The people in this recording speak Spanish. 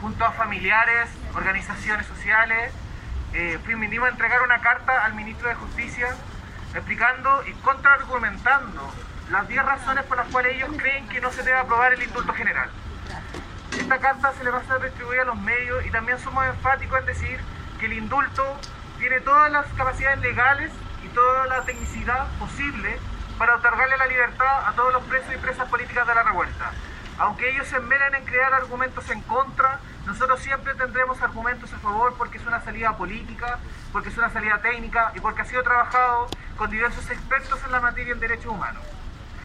junto a familiares, organizaciones sociales, vinimos a entregar una carta al ministro de Justicia explicando y contraargumentando las 10 razones por las cuales ellos creen que no se debe aprobar el indulto general. Esta carta se le va a ser distribuida a los medios y también somos enfáticos en decir que el indulto tiene todas las capacidades legales y toda la tecnicidad posible para otorgarle la libertad a todos los presos y presas políticas de la revuelta. Aunque ellos se esmeran en crear argumentos en contra, nosotros siempre tendremos argumentos a favor porque es una salida política, porque es una salida técnica y porque ha sido trabajado con diversos expertos en la materia en derechos humanos.